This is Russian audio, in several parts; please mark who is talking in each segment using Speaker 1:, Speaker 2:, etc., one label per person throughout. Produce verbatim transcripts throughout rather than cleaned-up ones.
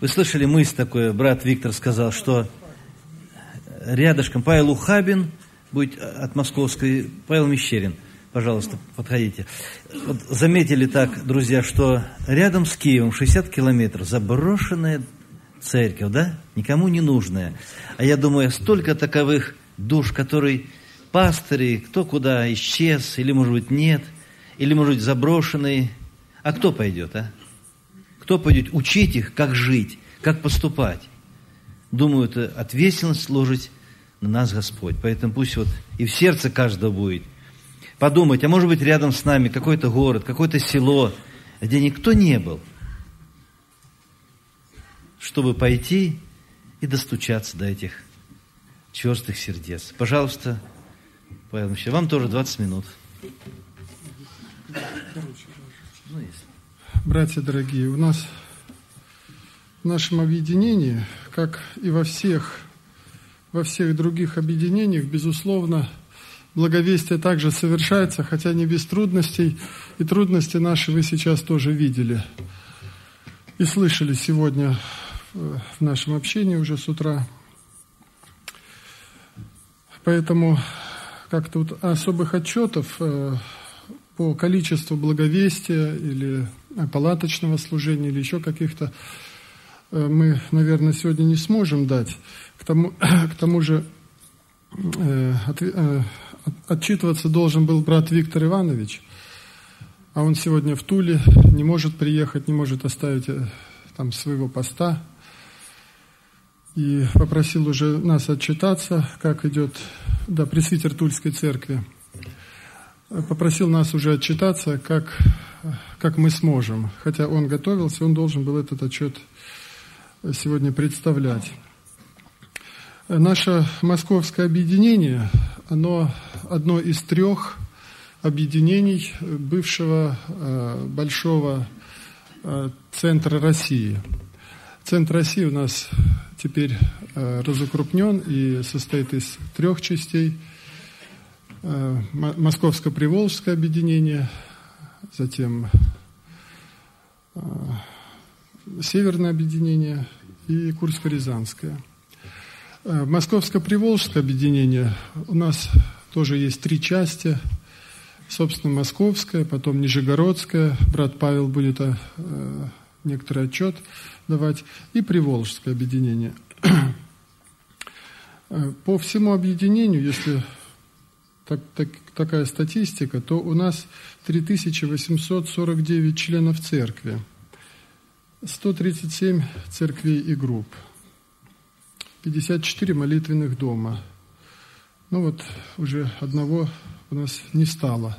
Speaker 1: Вы слышали мысль такую, брат Виктор сказал, что рядышком Павел Ухабин будет от Московской, Павел Мещерин. Пожалуйста, подходите. Вот заметили так, друзья, что рядом с Киевом, шестьдесят километров, заброшенная церковь, да? Никому не нужная. А я думаю, столько таковых душ, которые пастыри, кто куда исчез, или, может быть, нет, или, может быть, заброшенные. А кто пойдет, а? Кто пойдет учить их, как жить, как поступать? Думаю, это ответственность ложить на нас Господь. Поэтому пусть вот и в сердце каждого будет подумать, а может быть, рядом с нами какой-то город, какое-то село, где никто не был, чтобы пойти и достучаться до этих черствых сердец. Пожалуйста, Павел Мещерин, вам тоже двадцать минут.
Speaker 2: Братья дорогие, у нас в нашем объединении, как и во всех, во всех других объединениях, безусловно, благовестие также совершается, хотя не без трудностей, и трудности наши вы сейчас тоже видели и слышали сегодня в нашем общении уже с утра. Поэтому как-то вот особых отчетов по количеству благовестия или палаточного служения или еще каких-то мы, наверное, сегодня не сможем дать. К тому, к тому же от, отчитываться должен был брат Виктор Иванович, а он сегодня в Туле, не может приехать, не может оставить там своего поста. И попросил уже нас отчитаться, как идет, да, пресвитер Тульской церкви. Попросил нас уже отчитаться, как, как мы сможем. Хотя он готовился, он должен был этот отчет сегодня представлять. Наше московское объединение, оно одно из трех объединений бывшего э, большого э, центра России. Центр России у нас теперь э, разукрупнен и состоит из трех частей. Э, Московско-Приволжское объединение, затем э, Северное объединение и Курско-Рязанское. Э, Московско-Приволжское объединение у нас тоже есть три части. Собственно, Московское, потом Нижегородское. Брат Павел будет э, некоторый отчет давать. И Приволжское объединение. По всему объединению, если так, так, такая статистика, то у нас три тысячи восемьсот сорок девять членов церкви, сто тридцать семь церквей и групп, пятьдесят четыре молитвенных дома. Ну вот, уже одного у нас не стало.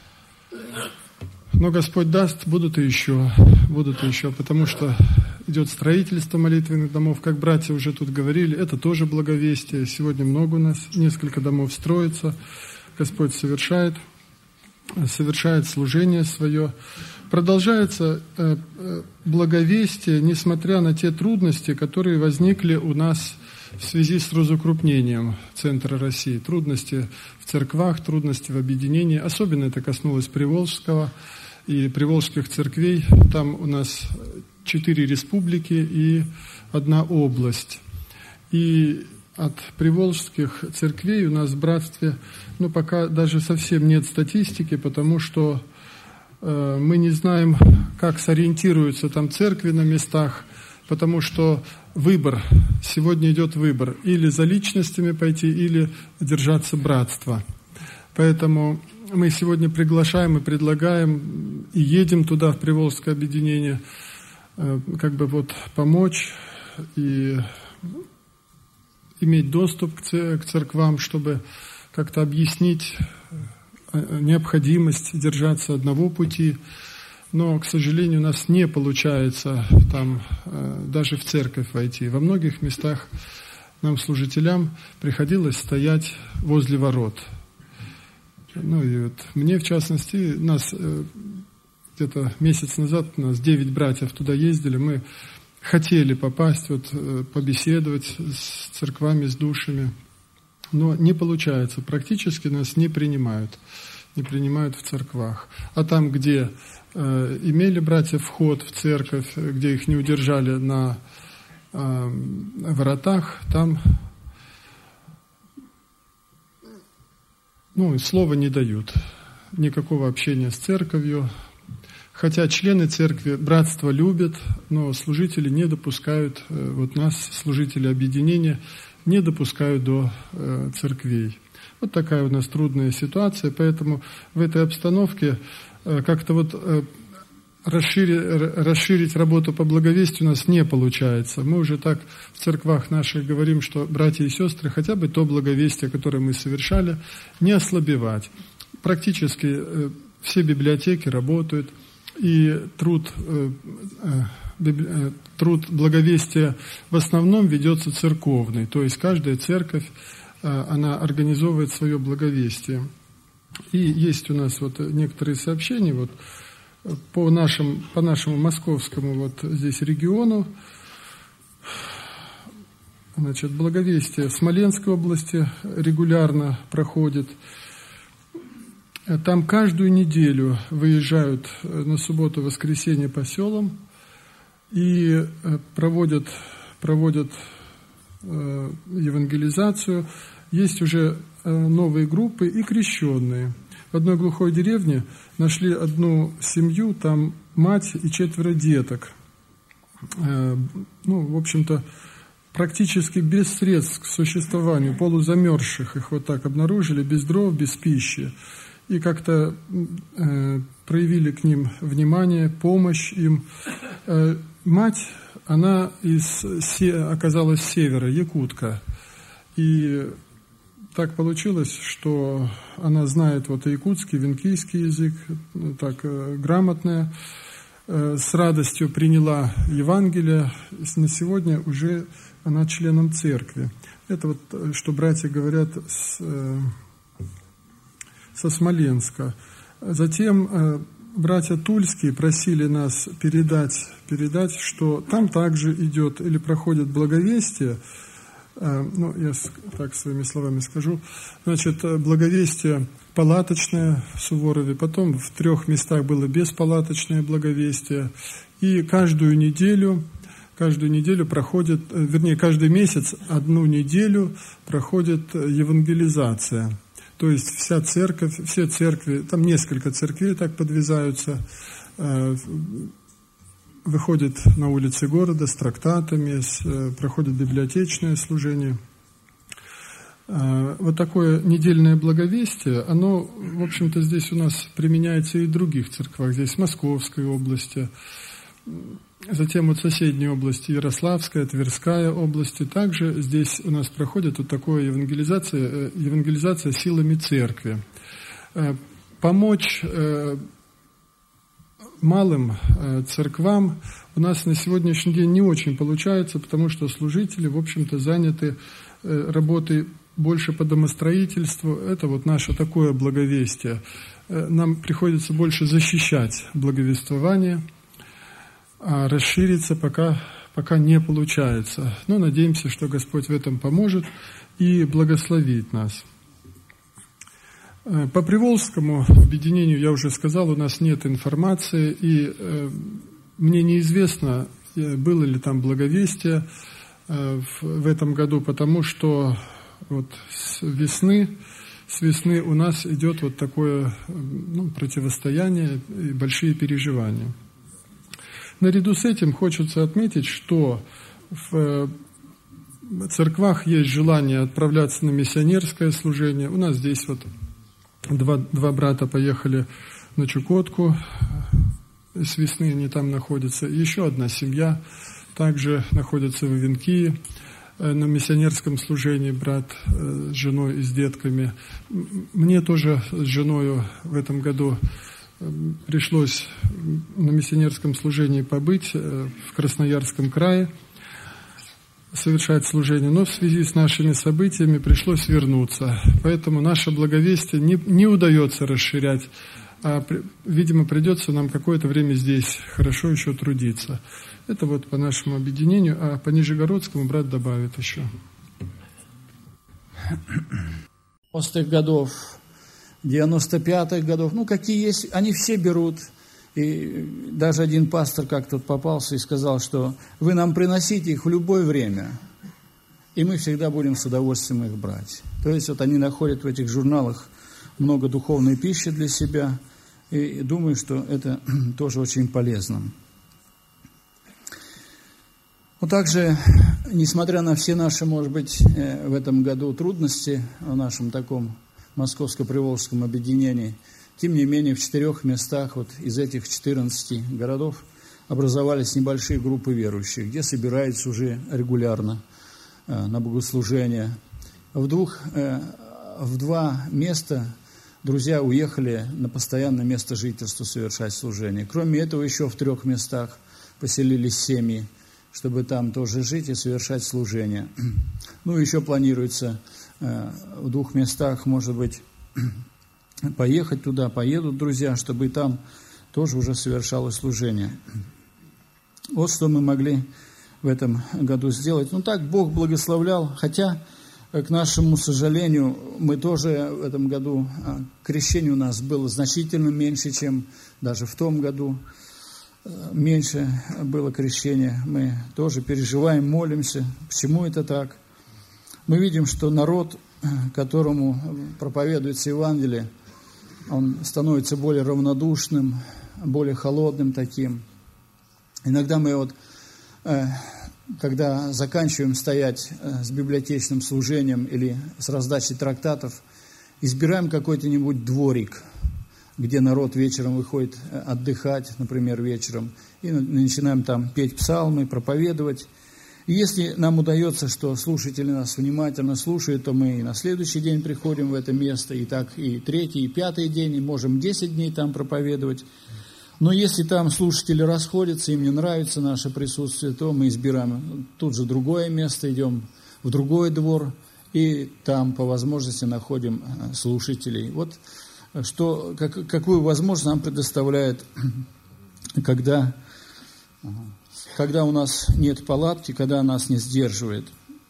Speaker 2: Но Господь даст, будут и еще, будут и еще, потому что идет строительство молитвенных домов, как братья уже тут говорили, это тоже благовестие. Сегодня много у нас, несколько домов строится, Господь совершает, совершает служение свое. Продолжается благовестие, несмотря на те трудности, которые возникли у нас в связи с разукрупнением Центра России. Трудности в церквах, трудности в объединении. Особенно это коснулось Приволжского и приволжских церквей. Там у нас четыре республики и одна область. И от приволжских церквей у нас в братстве, ну, пока даже совсем нет статистики, потому что э, мы не знаем, как сориентируются там церкви на местах, потому что выбор, сегодня идет выбор, или за личностями пойти, или держаться братства. Поэтому мы сегодня приглашаем и предлагаем, и едем туда, в Приволжское объединение, как бы вот помочь и иметь доступ к церквам, чтобы как-то объяснить необходимость держаться одного пути. Но, к сожалению, у нас не получается там даже в церковь войти. Во многих местах нам, служителям, приходилось стоять возле ворот. Ну и вот мне, в частности, нас где-то месяц назад, у нас девять братьев туда ездили, мы хотели попасть, вот, побеседовать с церквами, с душами, но не получается, практически нас не принимают, не принимают в церквах. А там, где э, имели братья вход в церковь, где их не удержали на воротах, там ну, слова не дают, никакого общения с церковью. Хотя члены церкви братство любят, но служители не допускают, вот нас, служители объединения, не допускают до церквей. Вот такая у нас трудная ситуация, поэтому в этой обстановке как-то вот расширить, расширить работу по благовестию у нас не получается. Мы уже так в церквах наших говорим, что братья и сестры, хотя бы то благовестие, которое мы совершали, не ослабевать. Практически все библиотеки работают, и труд, труд благовестия в основном ведется церковный, то есть каждая церковь, она организовывает свое благовестие. И есть у нас вот некоторые сообщения вот по нашему, по нашему московскому вот здесь региону. Значит, благовестие в Смоленской области регулярно проходит. Там каждую неделю выезжают на субботу-воскресенье по селам и проводят, проводят евангелизацию. Есть уже новые группы и крещенные. В одной глухой деревне нашли одну семью, там мать и четверо деток. Ну, в общем-то, практически без средств к существованию, полузамерзших, их вот так обнаружили, без дров, без пищи. И как-то э, проявили к ним внимание, помощь им. Э, мать, она из, се, оказалась с севера, якутка. И так получилось, что она знает вот якутский, венкийский язык, так э, грамотная, э, с радостью приняла Евангелие. На сегодня уже она членом церкви. Это вот, что братья говорят с... Э, со Смоленска. Затем э, братья Тульские просили нас передать, передать, что там также идет или проходит благовестие. Э, ну, я так своими словами скажу. Значит, благовестие палаточное в Суворове, потом в трех местах было беспалаточное благовестие. И каждую неделю, каждую неделю проходит, вернее, каждый месяц одну неделю проходит евангелизация. То есть вся церковь, все церкви, там несколько церквей так подвязаются, э, выходят на улицы города с трактатами, с, э, проходит библиотечное служение. Э, вот такое недельное благовестие, оно, в общем-то, здесь у нас применяется и в других церквах, здесь в Московской области, затем вот соседние области, Ярославская, Тверская области, также здесь у нас проходит вот такая евангелизация, евангелизация силами церкви. Помочь малым церквам у нас на сегодняшний день не очень получается, потому что служители, в общем-то, заняты работой больше по домостроительству. Это вот наше такое благовестие. Нам приходится больше защищать благовествование, а расшириться пока, пока не получается. Но надеемся, что Господь в этом поможет и благословит нас. По Приволжскому объединению, я уже сказал, у нас нет информации, и э, мне неизвестно, было ли там благовестие э, в, в этом году, потому что вот с весны, с весны у нас идет вот такое ну, противостояние и большие переживания. Наряду с этим хочется отметить, что в церквах есть желание отправляться на миссионерское служение. У нас здесь вот два, два брата поехали на Чукотку, с весны они там находятся. Еще одна семья также находится в Венкии на миссионерском служении, брат с женой и с детками. Мне тоже с женой в этом году пришлось на миссионерском служении побыть в Красноярском крае, совершать служение, но в связи с нашими событиями пришлось вернуться. Поэтому наше благовестие не, не удается расширять, а, видимо, придется нам какое-то время здесь хорошо еще трудиться. Это вот по нашему объединению, а по Нижегородскому брат добавит еще.
Speaker 3: девяностых годов, девяносто пятых годов, ну какие есть, они все берут И даже один пастор как-то попался и сказал, что вы нам приносите их в любое время, и мы всегда будем с удовольствием их брать. То есть вот они находят в этих журналах много духовной пищи для себя, и думаю, что это тоже очень полезно. Вот также, несмотря на все наши, может быть, в этом году трудности в нашем таком Московско-Приволжском объединении, тем не менее в четырех местах вот из этих четырнадцати городов образовались небольшие группы верующих, где собираются уже регулярно на богослужение. В, двух, в два места друзья уехали на постоянное место жительства совершать служение. Кроме этого, еще в трех местах поселились семьи, чтобы там тоже жить и совершать служение. Ну, еще планируется в двух местах, может быть, поехать туда, поедут друзья, чтобы и там тоже уже совершалось служение. Вот что мы могли в этом году сделать. Ну, так Бог благословлял, хотя, к нашему сожалению, мы тоже в этом году, крещение у нас было значительно меньше, чем даже в том году. Меньше было крещения. Мы тоже переживаем, молимся. Почему это так? Мы видим, что народ, которому проповедуется Евангелие, он становится более равнодушным, более холодным таким. Иногда мы вот, когда заканчиваем стоять с библиотечным служением или с раздачей трактатов, избираем какой-то-нибудь дворик, где народ вечером выходит отдыхать, например, вечером, и начинаем там петь псалмы, проповедовать. И если нам удается, что слушатели нас внимательно слушают, то мы и на следующий день приходим в это место, и так и третий, и пятый день, и можем десять дней там проповедовать. Но если там слушатели расходятся, им не нравится наше присутствие, то мы избираем тут же другое место, идем в другой двор, и там по возможности находим слушателей. Вот что, как, какую возможность нам предоставляет, когда... когда у нас нет палатки, когда нас не сдерживает.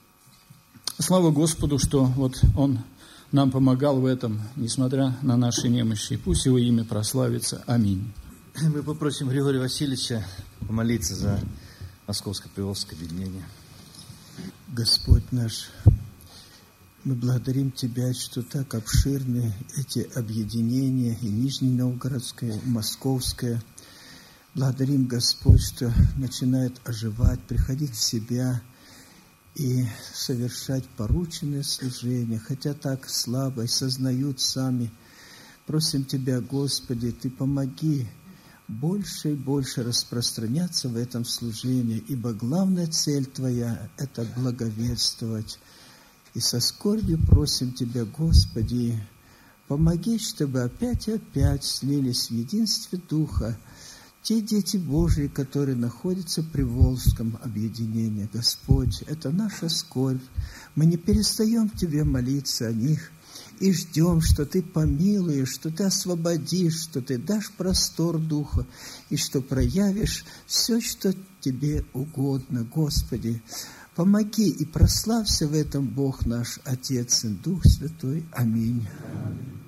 Speaker 3: Слава Господу, что вот Он нам помогал в этом, несмотря на наши немощи. Пусть Его имя прославится. Аминь.
Speaker 1: Мы попросим Григория Васильевича помолиться за Московско-Приволжское объединение.
Speaker 4: Господь наш, мы благодарим Тебя, что так обширны эти объединения, и Нижненовгородское, и Московское. Благодарим, Господь, что начинает оживать, приходить в себя и совершать порученное служение, хотя так слабо и сознают сами. Просим Тебя, Господи, Ты помоги больше и больше распространяться в этом служении, ибо главная цель Твоя – это благовествовать. И со скорбью просим Тебя, Господи, помоги, чтобы опять и опять слились в единстве Духа те дети Божьи, которые находятся в Приволжском объединении. Господь, это наша скорбь. Мы не перестаем Тебе молиться о них и ждем, что Ты помилуешь, что Ты освободишь, что Ты дашь простор Духа и что проявишь все, что Тебе угодно. Господи, помоги и прославься в этом Бог наш, Отец и Дух Святой. Аминь.